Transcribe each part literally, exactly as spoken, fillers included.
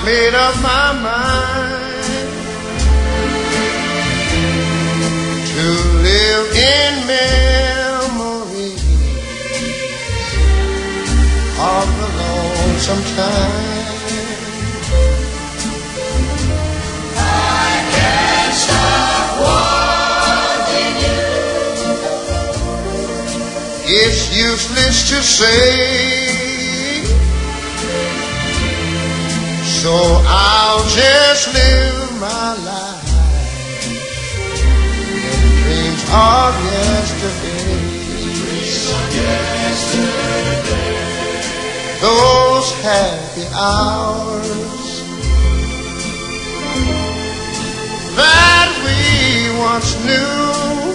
made up my mind to live in memory of the lonesome time. I can't stop wanting you. It's useless to say, so I'll just live my life in dreams of yesterday. Dreams of yesterday. Those happy hours that we once knew,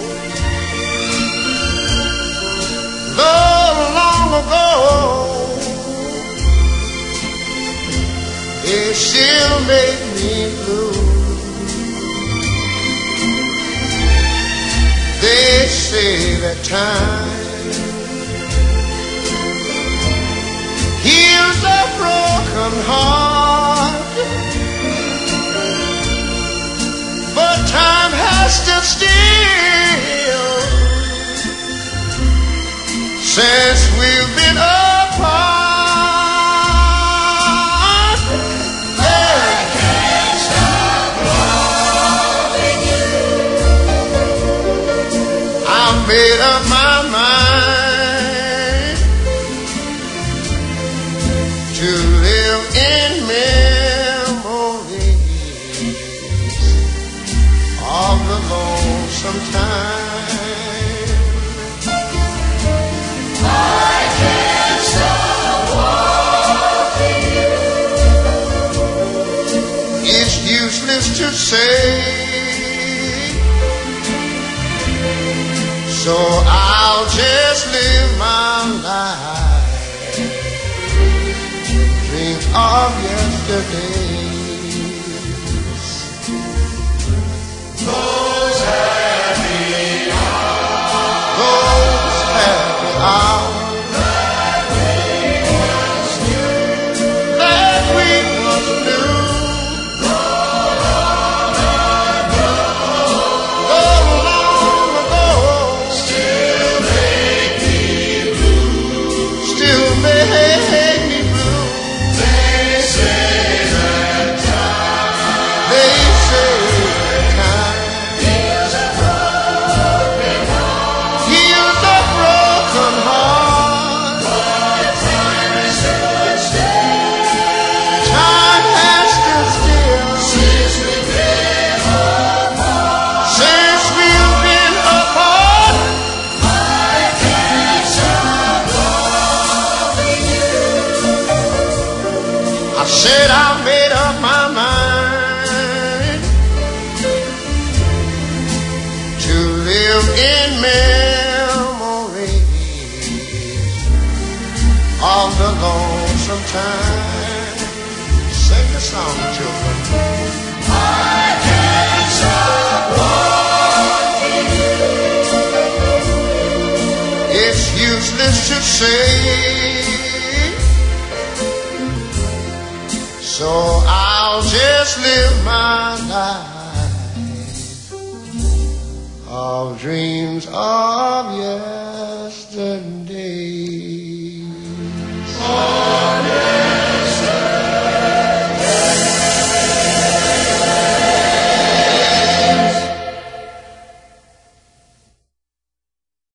though long ago, it still make me blue. They say that time heals a broken heart, but time has stood still since we've been apart. Made up my mind to live in memories of the lonesome time. I can't stop wanting you. It's useless to say, so I'll just live my life in dreams of yesterdays. Those happy hours, those happy hours that we once knew, that we once knew. I said I made up my mind to live in memories of the lonesome time. Sing the song, children. I can't stop wanting you. It's useless to say, so I'll just live my life of dreams of yesterday.